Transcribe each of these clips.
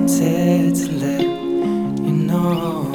wanted to let you know.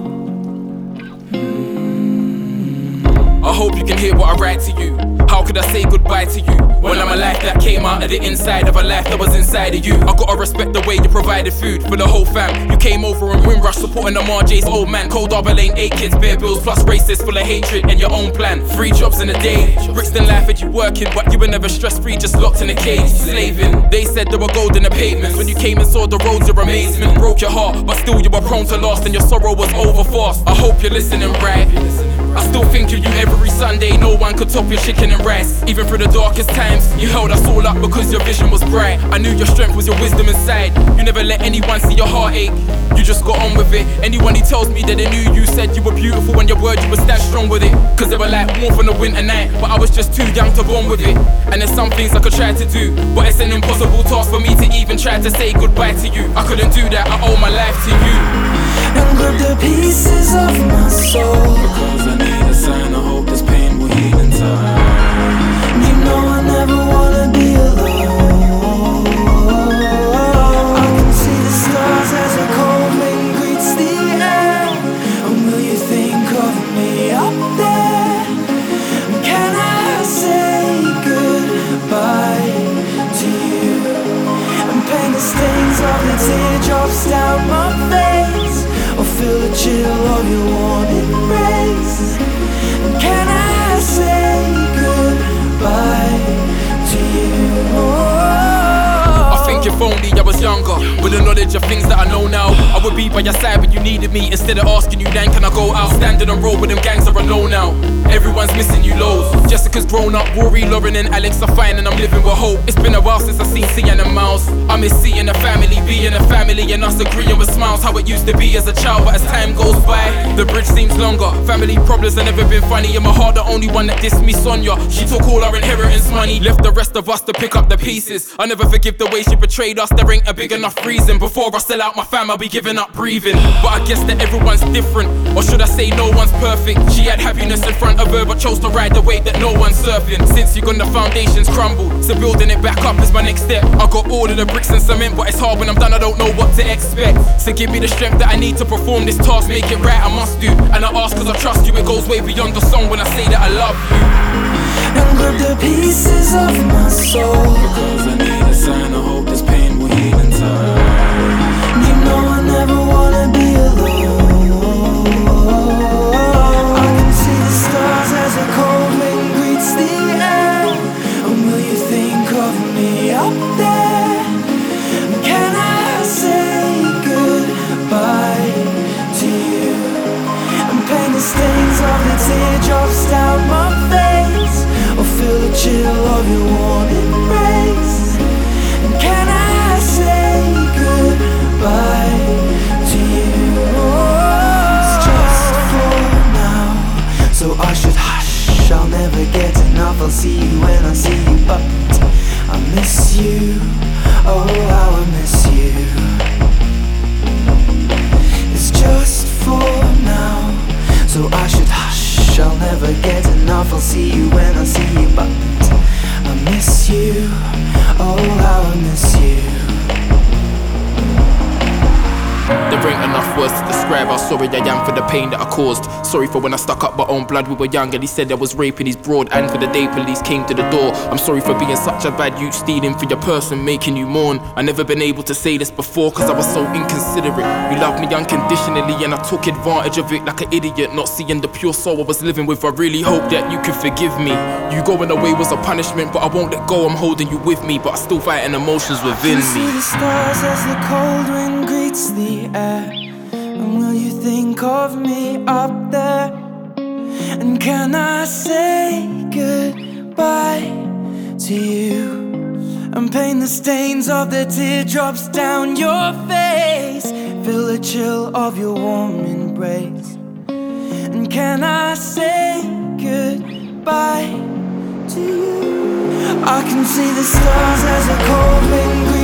I hope you can hear what I write to you. How could I say goodbye to you when I'm a life that came out of the inside of a life that was inside of you? I gotta respect the way you provided food for the whole fam. You came over and Windrush supporting the Marjay's old man. Cold Arbor Lane, 8 kids, bare bills, plus racist, full of hatred and your own plan. 3 jobs in a day. Brixton life had you working, but you were never stress free, just locked in a cage, slaving. They said there were gold in the pavements. When you came and saw the roads, your amazement broke your heart, but still you were prone to loss and your sorrow was over fast. I hope you're listening right. I still think of you every Sunday. No one could top your chicken and rice. Even through the darkest times, you held us all up because your vision was bright. I knew your strength was your wisdom inside. You never let anyone see your heartache. You just got on with it. Anyone who tells me that they knew you said you were beautiful when your word you would stand strong with it. Cause they were like warmth on a winter night, but I was just too young to bond with it. And there's some things I could try to do, but it's an impossible task for me to even try to say goodbye to you. I couldn't do that, I owe my life to you. And grab the pieces of my soul, because I need a sign, I hope this pain will heal in time. You know I never wanna be alone. I can see the stars as a cold wind greets the air. And will you think of me up there? Can I say goodbye to you and paint the stains of the teardrops down my face, or feel the chill of your warm embrace? Can I say goodbye to you? I think if only I was younger, with the knowledge of things that I know now, I would be by your side when you needed me, instead of asking you then can I go out. Standing on road with them gangs are alone now. Everyone's missing you loads. Jessica's grown up, Rory, Lauren and Alex are fine, and I'm living with hope. It's been a while since I seen Sian and Miles. I miss seeing a family, being a family, and us agreeing with smiles. How it used to be as a child, but as time goes by, the bridge seems longer. Family problems have never been funny. In my heart, the only one that dissed me, Sonia. She took all our inheritance money, left the rest of us to pick up the pieces. I never forgive the way she betrayed us. There ain't a big enough reason. Before I sell out my fam, I'll be giving up breathing. But I guess that everyone's different, or should I say no one's perfect. She had happiness in front of her, but chose to ride the wave that no one's surfing. Since you gone, the foundations crumble, so building it back up is my next step. I got all of the bricks and cement, but it's hard when I'm done, I don't know what to expect. So give me the strength that I need to perform this task, make it right, I must do. And I ask cause I trust you, it goes way beyond the song when I say that I love you. And grab the pieces of my soul, because I need a sign, I hope this pain will heal in time. You know I never wanna be alone. I can see the stars as a cold wind greets the air. And will you think of me up there? Can I say goodbye to you and paint the stains of the teardrops down my face, or feel the chill of your warm embrace? And can I say goodbye to you? It's just for now, so I should hush. I'll never get enough, I'll see you when I see you, but I miss you, oh how I miss you. It's just for now, so I should hush. I'll never get enough, I'll see you when I see you, but I miss you, oh how I miss you. There ain't enough words to describe how sorry I am for the pain that I caused. Sorry for when I stuck up my own blood, we were young and he said I was raping his broad. And for the day police came to the door, I'm sorry for being such a bad youth, stealing for your person, making you mourn. I never been able to say this before cause I was so inconsiderate. You loved me unconditionally and I took advantage of it like an idiot, not seeing the pure soul I was living with. I really hope that you could forgive me. You going away was a punishment, but I won't let go, I'm holding you with me, but I still fighting emotions within I can see me. the stars as the cold wind greets the air. And will you think of me up there? And can I say goodbye to you and paint the stains of the teardrops down your face, feel the chill of your warm embrace? And can I say goodbye to you? I can see the stars as a cold wind greets